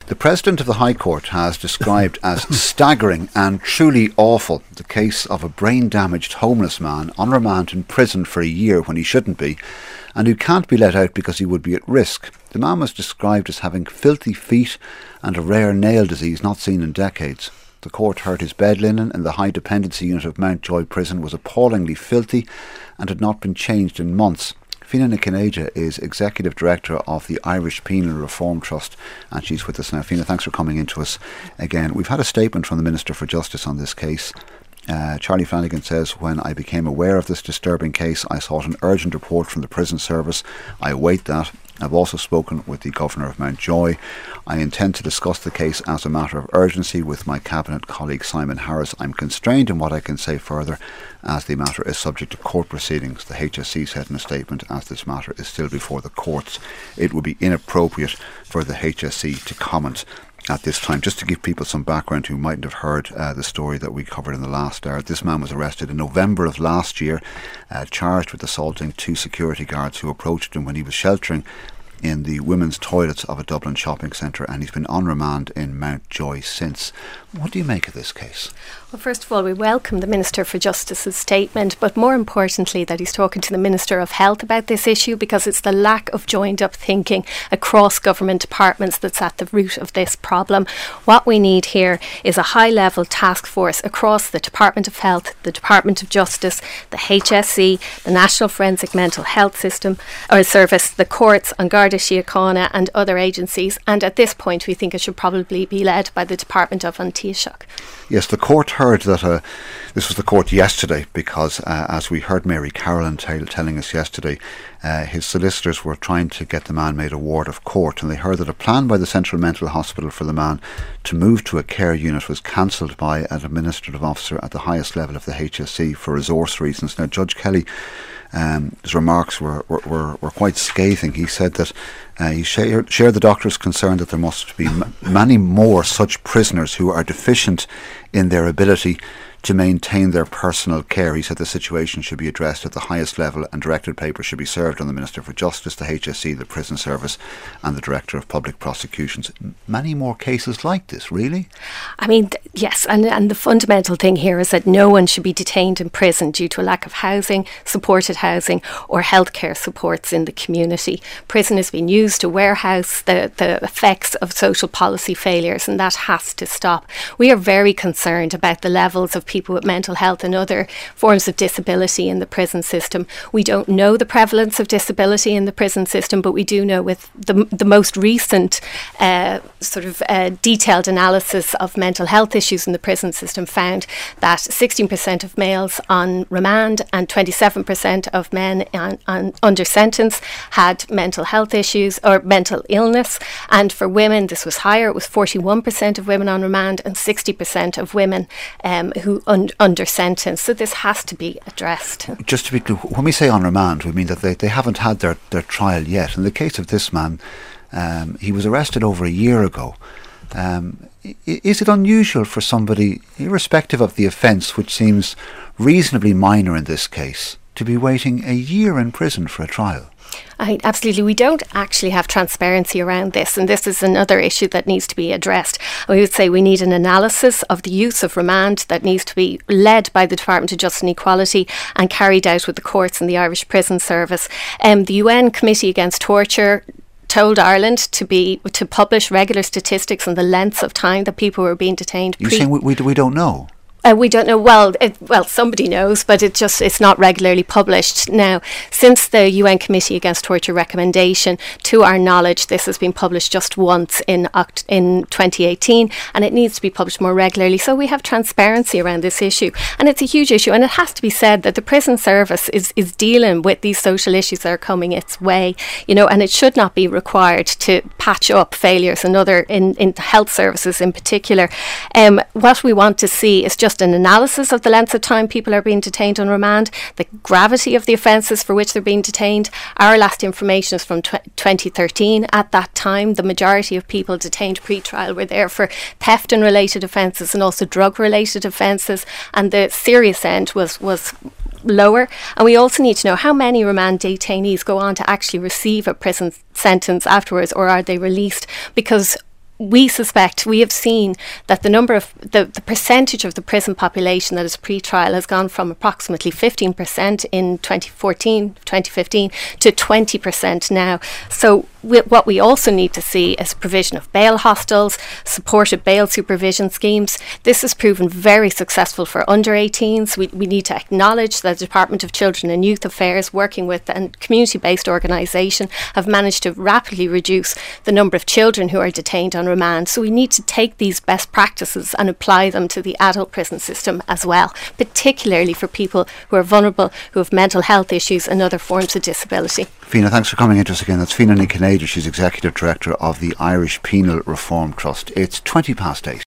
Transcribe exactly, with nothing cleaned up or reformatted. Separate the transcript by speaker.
Speaker 1: The President of the High Court has described as staggering and truly awful the case of a brain-damaged homeless man on remand in prison for a year when he shouldn't be, and who can't be let out because he would be at risk. The man was described as having filthy feet and a rare nail disease not seen in decades. The court heard his bed linen in the high dependency unit of Mountjoy Prison was appallingly filthy and had not been changed in months. Fianna Niconeja is Executive Director of the Irish Penal Reform Trust, and she's with us now. Fianna, thanks for coming in to us again. We've had a statement from the Minister for Justice on this case. Uh, Charlie Flanagan says, when I became aware of this disturbing case, I sought an urgent report from the prison service. I await that. I've also spoken with the Governor of Mountjoy. I intend to discuss the case as a matter of urgency with my Cabinet colleague Simon Harris. I'm constrained in what I can say further as the matter is subject to court proceedings. The H S C said in a statement, as this matter is still before the courts, it would be inappropriate for the H S C to comment at this time. Just to give people some background who mightn't have heard uh, the story that we covered in the last hour, this man was arrested in November of last year, uh, charged with assaulting two security guards who approached him when he was sheltering in the women's toilets of a Dublin shopping centre, and he's been on remand in Mountjoy since. What do you make of this case?
Speaker 2: Well, first of all, we welcome the Minister for Justice's statement, but more importantly that he's talking to the Minister of Health about this issue, because it's the lack of joined up thinking across government departments that's at the root of this problem. What we need here is a high level task force across the Department of Health, the Department of Justice, the H S C, the National Forensic Mental Health System or Service, the courts, and Garda Síochána and other agencies, and at this point we think it should probably be led by the Department of An Taoiseach.
Speaker 1: Yes, the court heard that, uh, this was the court yesterday, because uh, as we heard Mary Carolan t- telling us yesterday, uh, his solicitors were trying to get the man made a ward of court, and they heard that a plan by the Central Mental Hospital for the man to move to a care unit was cancelled by an administrative officer at the highest level of the H S C for resource reasons. Now, Judge Kelly, Um, his remarks were, were, were quite scathing. He said that uh, he shared, shared the doctor's concern that there must be m- many more such prisoners who are deficient in their ability to maintain their personal care. He said the situation should be addressed at the highest level, and directed papers should be served on the Minister for Justice, the H S C, the Prison Service and the Director of Public Prosecutions. Many more cases like this, really?
Speaker 2: I mean, th- yes, and, and the fundamental thing here is that no one should be detained in prison due to a lack of housing, supported housing or healthcare supports in the community. Prison has been used to warehouse the, the effects of social policy failures, and that has to stop. We are very concerned about the levels of people with mental health and other forms of disability in the prison system. We don't know the prevalence of disability in the prison system, but we do know with the, the most recent uh, sort of uh, detailed analysis of mental health issues in the prison system found that sixteen percent of males on remand and twenty-seven percent of men on, on under sentence had mental health issues or mental illness, and for women this was higher. It was forty-one percent of women on remand and sixty percent of women um, who un- under sentence. So this has to be addressed.
Speaker 1: Just to be clear, when we say on remand, we mean that they, they haven't had their, their trial yet. In the case of this man, um, he was arrested over a year ago. Um, is it unusual for somebody, irrespective of the offence, which seems reasonably minor in this case, to be waiting a year in prison for a trial?
Speaker 2: I, absolutely. We don't actually have transparency around this, and this is another issue that needs to be addressed. We would say we need an analysis of the use of remand that needs to be led by the Department of Justice and Equality and carried out with the courts and the Irish Prison Service. Um, the U N Committee Against Torture told Ireland to be to publish regular statistics on the lengths of time that people were being detained.
Speaker 1: You're pre- saying we, we, we don't know?
Speaker 2: Uh, we don't know. Well, it, well, somebody knows, but it just it's not regularly published. Now, since the U N Committee Against Torture recommendation, to our knowledge, this has been published just once in oct- in twenty eighteen, and it needs to be published more regularly. So we have transparency around this issue, and it's a huge issue. And it has to be said that the prison service is is dealing with these social issues that are coming its way, you know, and it should not be required to patch up failures and other in in health services in particular. Um, what we want to see is just an analysis of the length of time people are being detained on remand, the gravity of the offences for which they're being detained. Our last information is from tw- twenty thirteen. At that time, the majority of people detained pre-trial were there for theft and related offences and also drug-related offences, and the serious end was was lower. And we also need to know how many remand detainees go on to actually receive a prison sentence afterwards, or are they released? Because we suspect, we have seen that the number of, the, the percentage of the prison population that is pre-trial has gone from approximately fifteen percent in twenty fourteen, twenty fifteen to twenty percent now. So we, what we also need to see is provision of bail hostels, supported bail supervision schemes. This has proven very successful for under eighteens. We, we need to acknowledge that the Department of Children and Youth Affairs, working with a community-based organisation, have managed to rapidly reduce the number of children who are detained on remand. So we need to take these best practices and apply them to the adult prison system as well, particularly for people who are vulnerable, who have mental health issues and other forms of disability.
Speaker 1: Fianna, thanks for coming into us again. That's Fianna Ní Choinéide. She's Executive Director of the Irish Penal Reform Trust. It's twenty past eight.